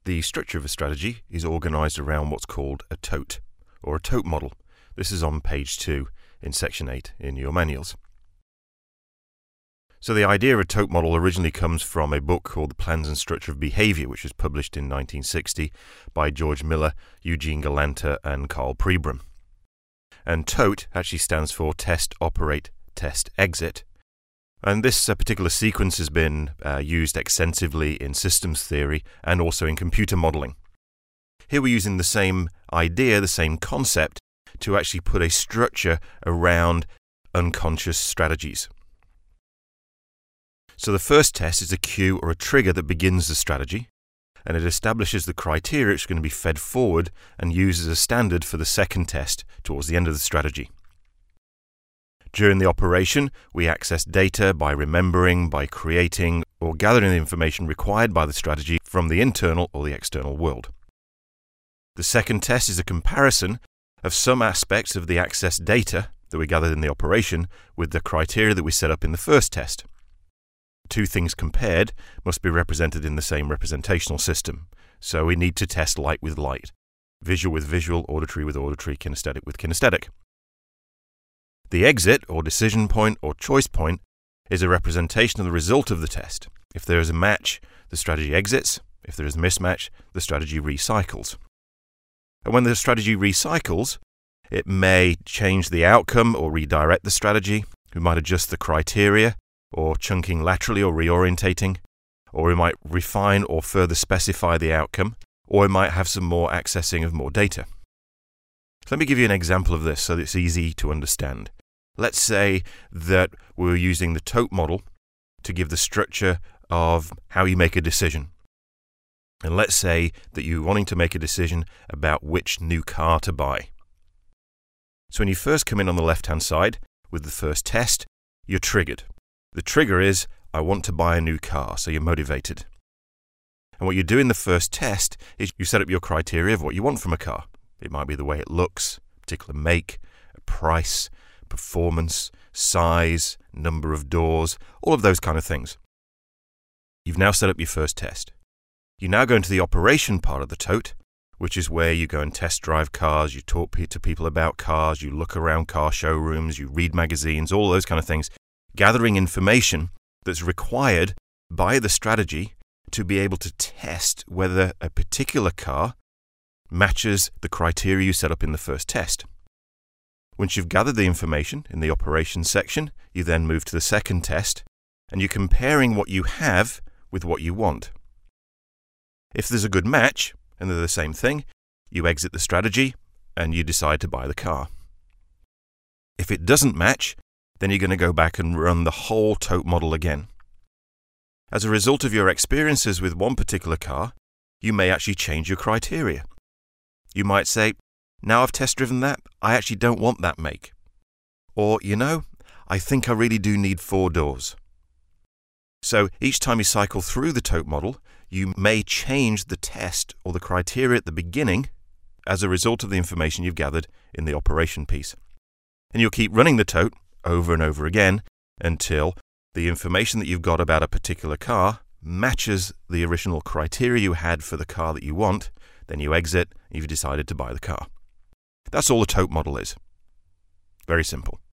The structure of a strategy is organized around what's called a TOTE, or a TOTE model. This is on page 2 in section 8 in your manuals. So the idea of a TOTE model originally comes from a book called The Plans and Structure of Behavior, which was published in 1960 by George Miller, Eugene Galante, and Carl Pribram. And TOTE actually stands for Test, Operate, Test, Exit. And this particular sequence has been used extensively in systems theory and also in computer modeling. Here we're using the same idea, the same concept, to actually put a structure around unconscious strategies. So the first test is a cue or a trigger that begins the strategy, and it establishes the criteria which is going to be fed forward and used as a standard for the second test towards the end of the strategy. During the operation, we access data by remembering, by creating, or gathering the information required by the strategy from the internal or the external world. The second test is a comparison of some aspects of the accessed data that we gathered in the operation with the criteria that we set up in the first test. Two things compared must be represented in the same representational system. So we need to test light with light, visual with visual, auditory with auditory, kinesthetic with kinesthetic. The exit, or decision point, or choice point, is a representation of the result of the test. If there is a match, the strategy exits. If there is a mismatch, the strategy recycles. And when the strategy recycles, it may change the outcome or redirect the strategy. We might adjust the criteria, or chunking laterally or reorientating, or we might refine or further specify the outcome, or we might have some more accessing of more data. So let me give you an example of this so that it's easy to understand. Let's say that we're using the TOTE model to give the structure of how you make a decision. And let's say that you're wanting to make a decision about which new car to buy. So when you first come in on the left-hand side with the first test, you're triggered. The trigger is, I want to buy a new car, so you're motivated. And what you do in the first test is you set up your criteria of what you want from a car. It might be the way it looks, particular make, a price, performance, size, number of doors, all of those kind of things. You've now set up your first test. You now go into the operation part of the TOTE, which is where you go and test drive cars, you talk to people about cars, you look around car showrooms, you read magazines, all those kind of things, gathering information that's required by the strategy to be able to test whether a particular car matches the criteria you set up in the first test. Once you've gathered the information in the operations section, you then move to the second test, and you're comparing what you have with what you want. If there's a good match, and they're the same thing, you exit the strategy, and you decide to buy the car. If it doesn't match, then you're going to go back and run the whole TOTE model again. As a result of your experiences with one particular car, you may actually change your criteria. You might say, now I've test-driven that, I actually don't want that make. Or, I think I really do need 4 doors. So each time you cycle through the TOTE model, you may change the test or the criteria at the beginning as a result of the information you've gathered in the operation piece. And you'll keep running the TOTE over and over again until the information that you've got about a particular car matches the original criteria you had for the car that you want. Then you exit, you've decided to buy the car. That's all the TOTE model is. Very simple.